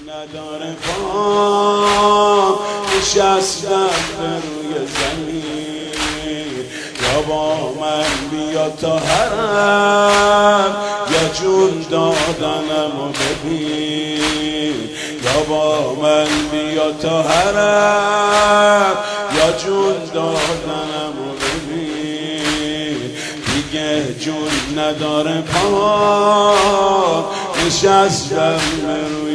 نداره پا نشستم به روی زمین یا با من بیا تا حرم یا جون دادنمو ببین یا با من بیا تا حرم یا جون دادنمو ببین دیگه جون نداره پا نشستم به روی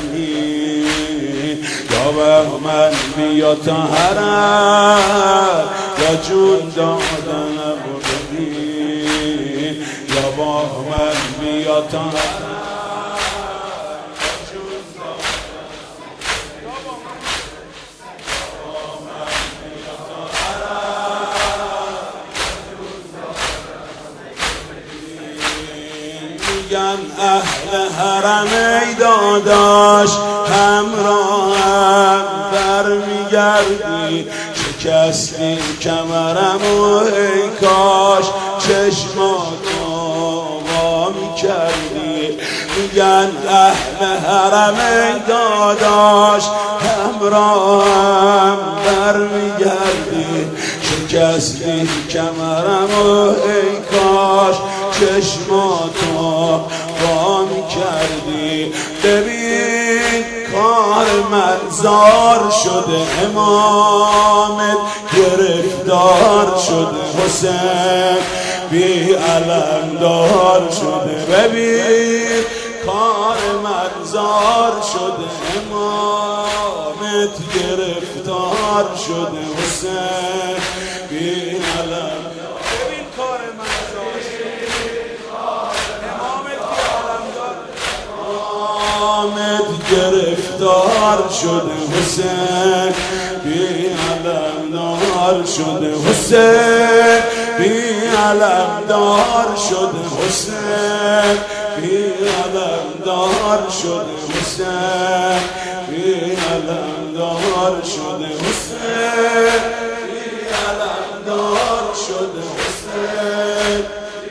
زمین یا با من بیا تا حرم یا جون دادنمو ببین یا با من بیا تا حرم اهل حرم ای داداش همراهم برمیگردی شکستی کمرمو ای کاش چشماتو وا میکردی میگن اهل حرم ای داداش همراهم برمیگردی شکستی کمرمو ای کاش چشماتو وا میکردی ببین کار مرزار شده امامت گرفتار شده حسین بی علمدار شده ببین کار مرزار شده امامت گرفتار شده حسین بی علمدار ببین کار مرزار گرفتار شده حسین بی علمدار شده حسین بی علمدار شده حسین بی علمدار شده حسین بی علمدار شده حسین بی علمدار شده حسین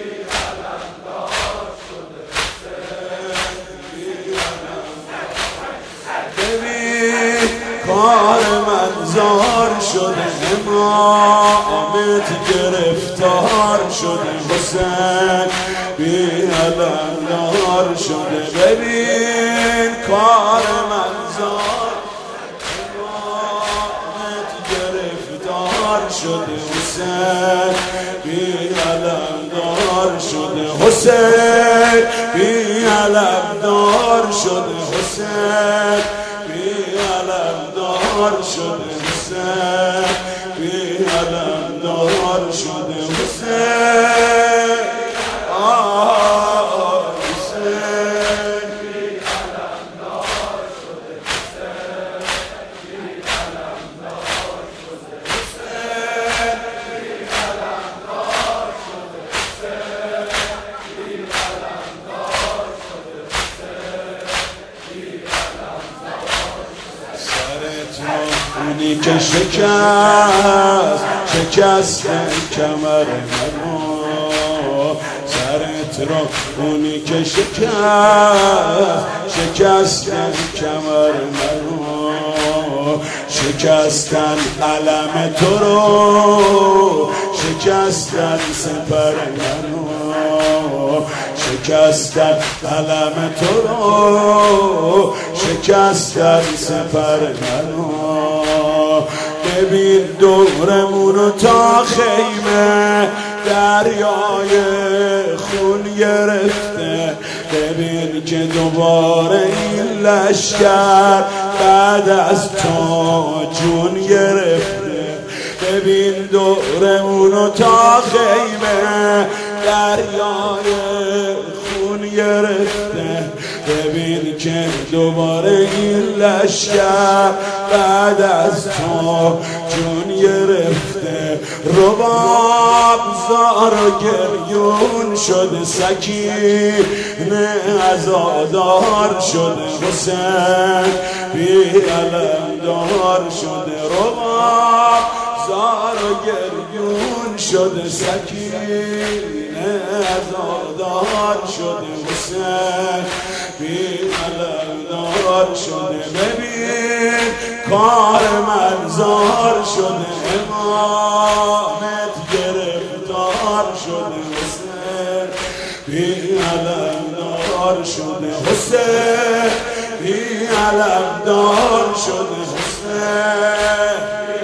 کار منظار شده امامت گرفتار شده حسین بی علمدار شده ببین کار منظار امامت گرفتار شده حسین بی علمدار شده حسین بی علمدار شده حسین بی علمدار شده حسین بی علمدار شده حسین حسین بی علمدار شده حسین بی علمدار شده حسین بی علمدار شده حسین بی علمدار شده حسین بی علمدار سرت اونی که شکست کمر منو سرت رو اونی که شکست کمر منو شکستن علم تو رو شکستن سپر منو شکستن علم تو رو شکستن سپر منو ببین دورمونو تا خیمه دریای خون گرفته ببین که دوباره این لشکر بعد از تو جون گرفته ببین دورمونو تا خیمه دریای خون گرفته ببین که دوباره این لشکر بعد از تو جون گرفته رباب زار و گریون شده سکینه عزادار شده حسین بی علمدار شده رباب زار و گریون شده سکینه عزادار شده حسین بی علمدار شده. ببین کار من زار شده، امامت گرفتار شده. حسین بی علمدار شده، حسین بی علمدار شده، حسین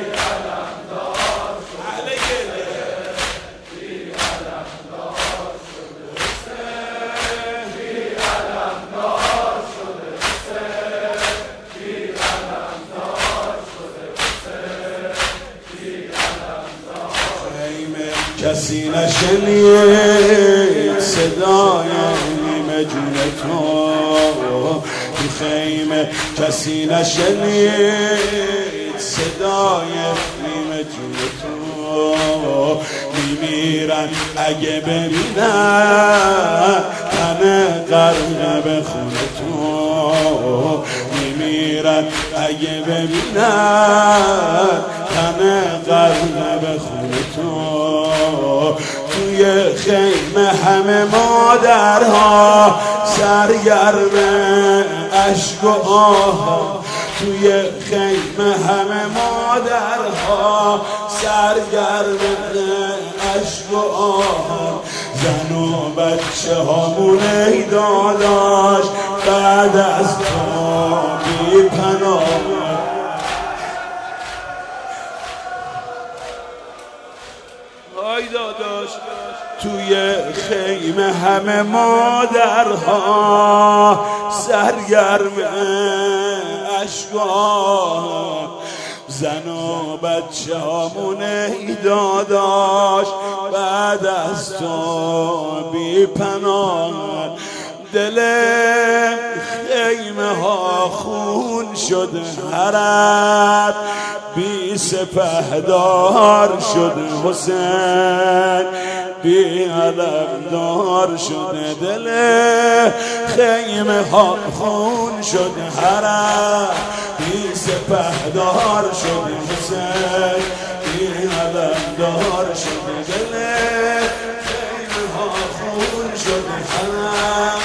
کسی نشنید صدای نیمه جون تو تو خیمه، کسی نشنید صدای نیمه جون تو. میمیرن اگه ببینن تن غرقه به خون تو، میمیرن اگه ببینن تن غرقه به خون تو. توی خیمه همه مادرها سرگرم اشک و آه، توی خیمه همه مادرها سرگرم اشک و آه. زن و بچه هامون ای داداش بعد از تو بی پناه. ای داداش توی خیمه همه مادرها سرگرم اشکا، زن و بچه هامون ای داداش بعد از تو بی پناه. دل خیمه ها خون شده، حرب بی سپهدار شده، حسین بی علمدار شده. دل خیمه ها خون شده، حرب بی سپهدار شده، حسین بی علمدار شده. دل خیمه ها خون شده، حرب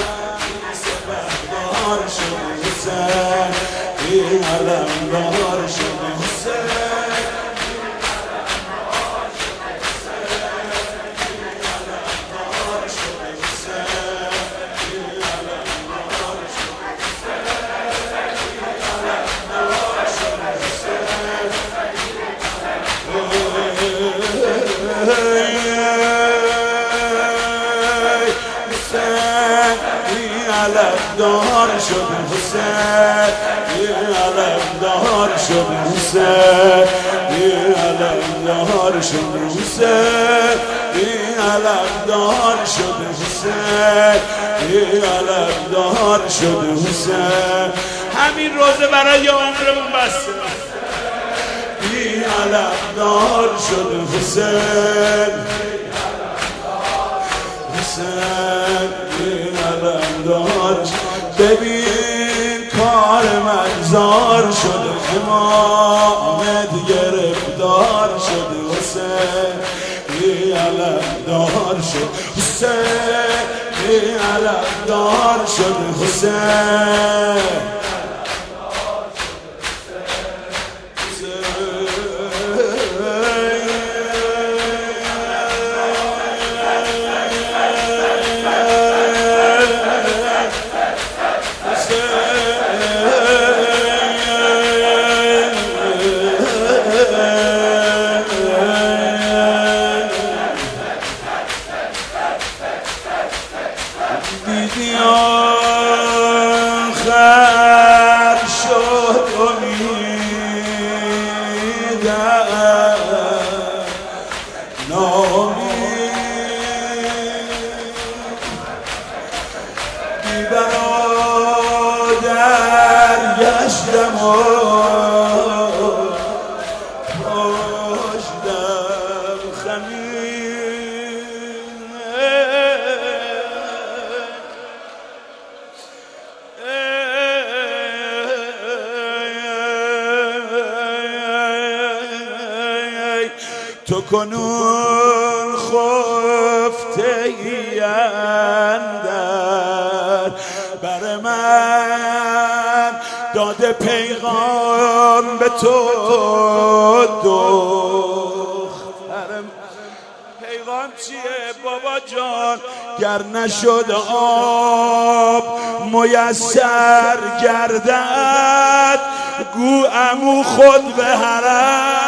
حسین بی علمدار شده، حسین علمدار شده، حسین بی علمدار شده، حسین بی علمدار شده، حسین بی علمدار شده، حسین بی علمدار شده، حسین. همین روزه برای عمرمون بسته. بی علمدار شده، حسین حسین بی علمدار. ببین کار من زار شده، امامت گرفتار شده، حسین بی علمدار شده، حسین بی علمدار شده، حسین دیدی آخر شد امیدم نامید بی برادر گشتم و پشتم خمید. تو کنون خفته ای اندر بر من داده پیغام به تو دخترم. پیغام چیه بابا جان؟ گر نشد آب میسر گردد گو عمو خود به حرم